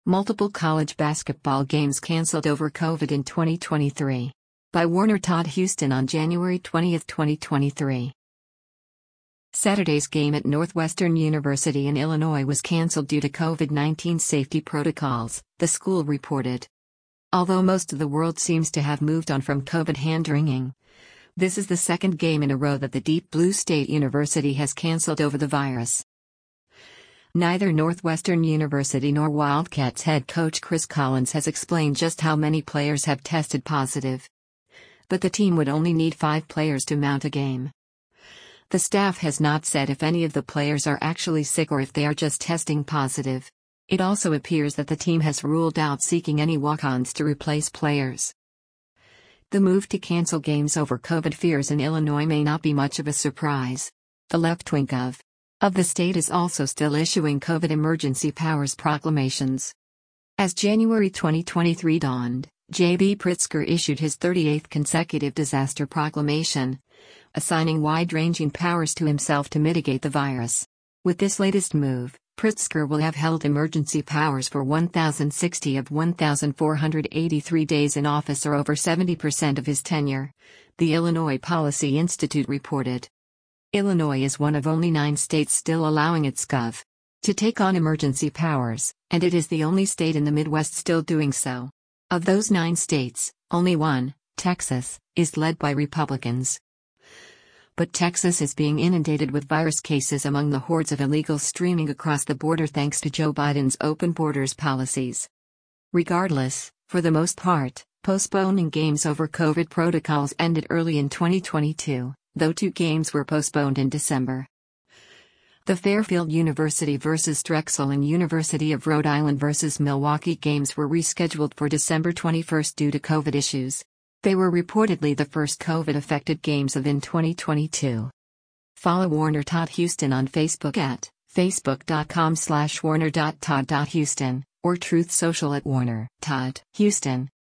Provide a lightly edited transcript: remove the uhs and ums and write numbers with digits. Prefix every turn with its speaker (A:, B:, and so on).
A: Multiple college basketball games canceled over COVID in 2023. By Warner Todd Houston on January 20, 2023. Saturday's game at Northwestern University in Illinois was canceled due to COVID-19 safety protocols, the school reported. Although most of the world seems to have moved on from COVID hand-wringing, this is the second game in a row that the Deep Blue State University has canceled over the virus. Neither Northwestern University nor Wildcats head coach Chris Collins has explained just how many players have tested positive. But the team would only need 5 players to mount a game. The staff has not said if any of the players are actually sick or if they are just testing positive. It also appears that the team has ruled out seeking any walk-ons to replace players. The move to cancel games over COVID fears in Illinois may not be much of a surprise. The left wing of the state is also still issuing COVID emergency powers proclamations. As January 2023 dawned, J.B. Pritzker issued his 38th consecutive disaster proclamation, assigning wide-ranging powers to himself to mitigate the virus. With this latest move, Pritzker will have held emergency powers for 1,060 of 1,483 days in office, or over 70% of his tenure, the Illinois Policy Institute reported. Illinois is one of only 9 states still allowing its Gov to take on emergency powers, and it is the only state in the Midwest still doing so. Of those 9 states, only one, Texas, is led by Republicans. But Texas is being inundated with virus cases among the hordes of illegals streaming across the border thanks to Joe Biden's open borders policies. Regardless, for the most part, postponing games over COVID protocols ended early in 2022, though 2 games were postponed in December. The Fairfield University vs. Drexel and University of Rhode Island vs. Milwaukee games were rescheduled for December 21 due to COVID issues. They were reportedly the first COVID-affected games of in 2022. Follow Warner Todd Houston on Facebook at facebook.com/warner.todd.houston or Truth Social at Warner Todd Houston.